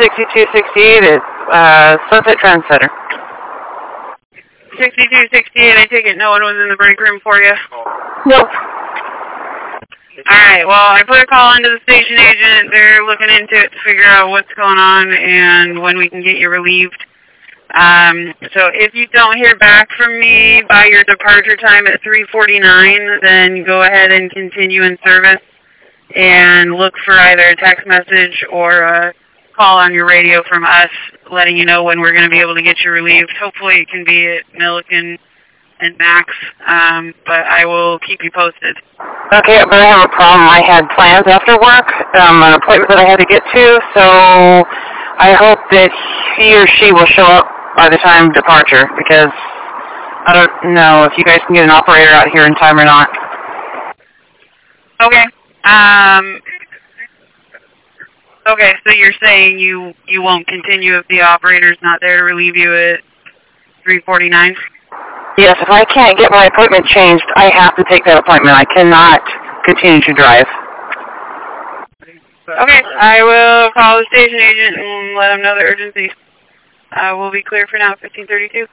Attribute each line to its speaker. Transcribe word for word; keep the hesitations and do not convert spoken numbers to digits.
Speaker 1: sixty-two sixty-eight is uh, Sunset Trendsetter.
Speaker 2: sixty-two sixty-eight, I take it no one was in the break room for you?
Speaker 1: Nope.
Speaker 2: Alright, well, I put a call into the station agent. They're looking into it to figure out what's going on and when we can get you relieved. Um, so if you don't hear back from me by your departure time at three forty-nine, then go ahead and continue in service and look for either a text message or a call on your radio from us letting you know when we're going to be able to get you relieved. Hopefully it can be at Milliken and Max, um, but I will keep you posted.
Speaker 1: Okay, but I have a problem. I had plans after work, um, an appointment that I had to get to, so I hope that he or she will show up by the time of departure, because I don't know if you guys can get an operator out here in time or not.
Speaker 2: Okay. Um, okay, so you're saying you, you won't continue if the operator's not there to relieve you at three forty-nine?
Speaker 1: Yes, if I can't get my appointment changed, I have to take that appointment. I cannot continue to drive.
Speaker 2: Okay, I will call the station agent and let them know the urgency. Uh, we'll be clear for now at fifteen thirty-two.